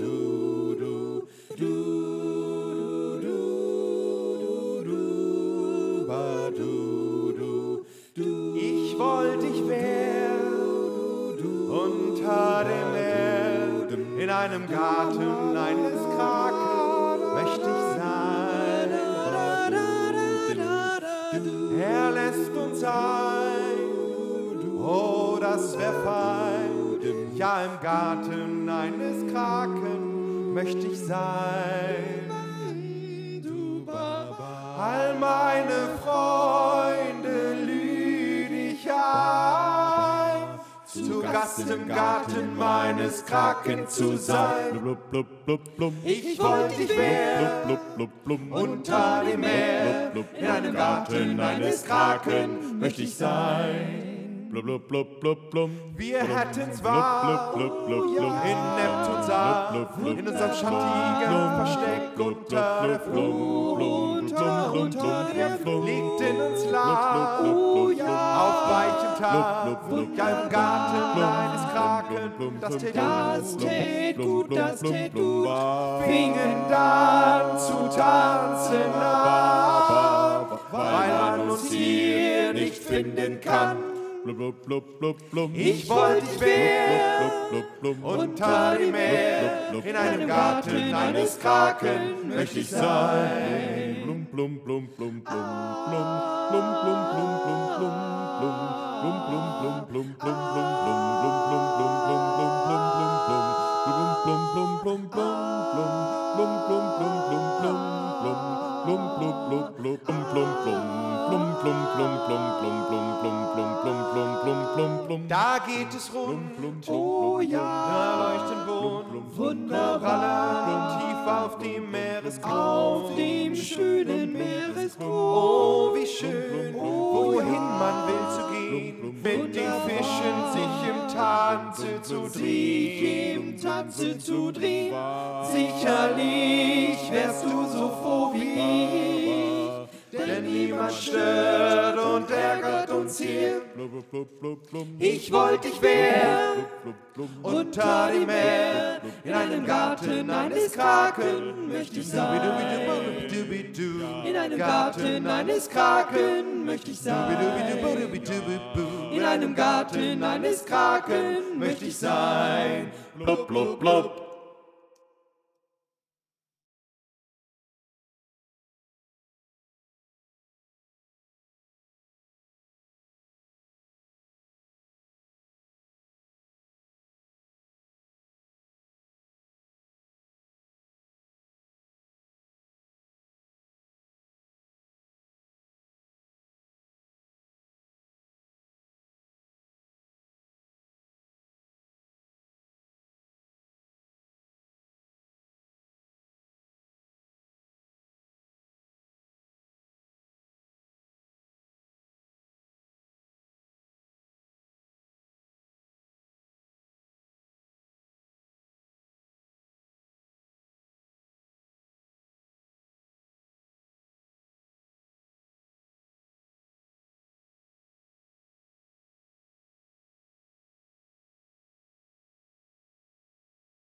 Ich wollte ich wär unter dem Meer, in einem Garten eines Kraken möchte ich sein. Er lässt uns ein, oh, das wär fein. Ja, im Garten eines Kraken möchte ich sein. All meine Freunde lüd ich ein, zu Gast im Garten meines Kraken zu sein. Ich wollte, ich wär unter dem Meer, in einem Garten eines Kraken möchte ich sein. Wir hätten's wahr, in Neptunsaal, in unserem schattigen Versteck unter der Flut. Liegt in uns Land, auf weichem Tag, ja im Garten eines Kraken, das tät gut, das tät gut. Fingen dann zu tanzen an, weil man uns hier nicht finden kann. Ich wollte, ich wär unter dem Meer, in einem Garten eines Kraken möchte ich sein. Da geht es rund, oh ja, da leuchten bunt, wunderbar, tief auf dem Meeresgrund, auf dem schönen Meeresgrund. Oh, wie schön, wohin man will zu gehen, mit den Fischen sich im Tanze zu drehen, sicherlich wärst du so froh wie ich, denn niemand stört und ärgert uns hier. Ich wollte, ich wär unter dem Meer, in einem Garten eines Kraken möchte ich sein. In einem Garten eines Kraken möchte ich sein. In einem Garten eines Kraken möchte ich sein. Blub, blub, blub.